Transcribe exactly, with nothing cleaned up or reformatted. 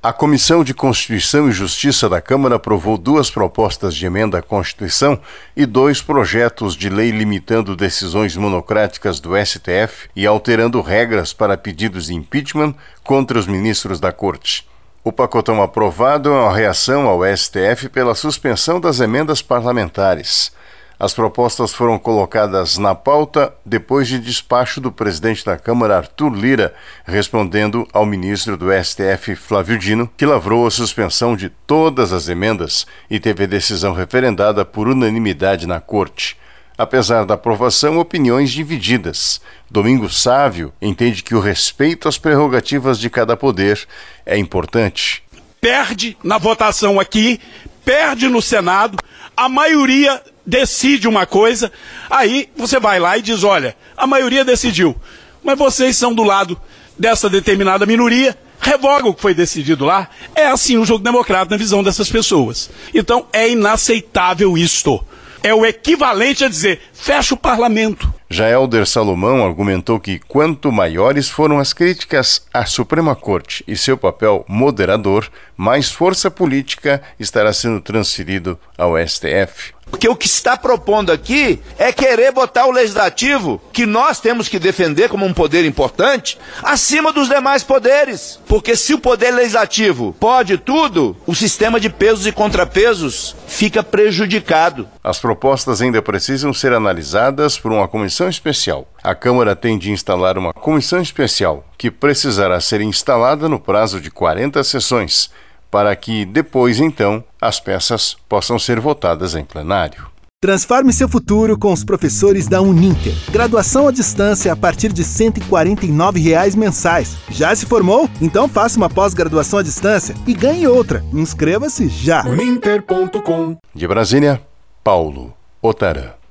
A Comissão de Constituição e Justiça da Câmara aprovou duas propostas de emenda à Constituição e dois projetos de lei limitando decisões monocráticas do S T F e alterando regras para pedidos de impeachment contra os ministros da Corte. O pacotão aprovado é uma reação ao S T F pela suspensão das emendas parlamentares. As propostas foram colocadas na pauta depois de despacho do presidente da Câmara, Arthur Lira, respondendo ao ministro do S T F, Flávio Dino, que lavrou a suspensão de todas as emendas e teve a decisão referendada por unanimidade na Corte. Apesar da aprovação, opiniões divididas. Domingos Sávio entende que o respeito às prerrogativas de cada poder é importante. Perde na votação aqui, perde no Senado, a maioria decide uma coisa, aí você vai lá e diz, olha, a maioria decidiu, mas vocês são do lado dessa determinada minoria, revoga o que foi decidido lá. É assim o jogo democrático na visão dessas pessoas. Então é inaceitável isto. É o equivalente a dizer, fecha o parlamento. Já Hélder Salomão argumentou que quanto maiores foram as críticas à Suprema Corte e seu papel moderador, mais força política estará sendo transferido ao S T F. Porque o que está propondo aqui é querer botar o legislativo, que nós temos que defender como um poder importante, acima dos demais poderes. Porque se o poder legislativo pode tudo, o sistema de pesos e contrapesos fica prejudicado. As propostas ainda precisam ser analisadas por uma comissão especial. A Câmara tem de instalar uma comissão especial, que precisará ser instalada no prazo de quarenta sessões, para que depois, então, as peças possam ser votadas em plenário. Transforme seu futuro com os professores da Uninter. Graduação à distância a partir de cento e quarenta e nove reais mensais. Já se formou? Então faça uma pós-graduação à distância e ganhe outra. Inscreva-se já. uninter ponto com. De Brasília, Paulo Otarã.